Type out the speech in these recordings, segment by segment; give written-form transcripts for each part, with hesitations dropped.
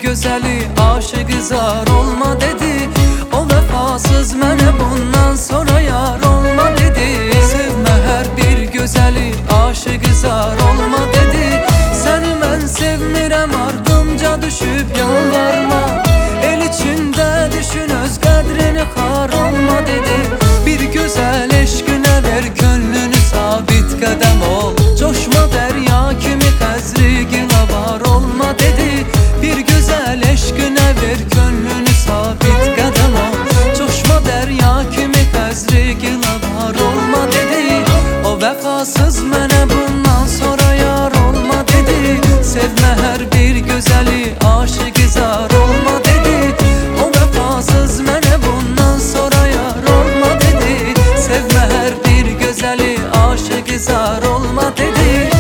gözeli aşık zar olma dedi. O vefasız mene bundan sonra yar olma dedi. Sevme her bir gözeli aşık zar olma dedi. Seni ben sevmirem ardımca düşüp yalvarma. El içinde düşün öz kadrini har olma dedi. Bir güzel eşkine ver gönlünü sabit kadem ol. Coşma derya kimi tezrigine var olma dedi. Bir güzel eşkine ver gönlünü sabit kadem ol. Coşma derya kimi tezrigine var olma dedi. O vefasız mene bundan sonra yar olma dedi. Sevme her bir güzeli aşık zar olma dedi. O vefasız mene bundan sonra yar olma dedi. Sevme her bir güzeli aşık zar olma dedi.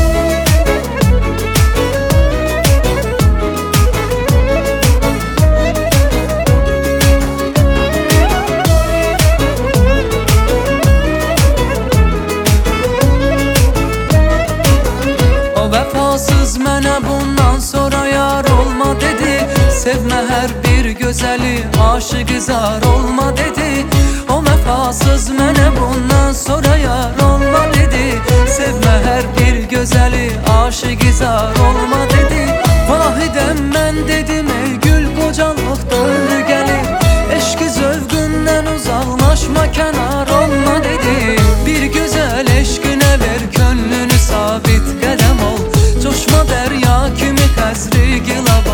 O vefasız mene bundan sonra yar olma dedi. Sevme her bir güzeli aşık zar olma dedi. O vefasız mene bundan sonra yar olma dedi. Sevme her bir güzeli aşık zar olma dedi. Vahidem ben dedim ey gül kocalıktan gelir. Eşki zövgünden uzaklaşma kenar olma dedi. Bir güzel eşkine ver gönlünü sabit kadem ol. Coşma derya kimi tezrigila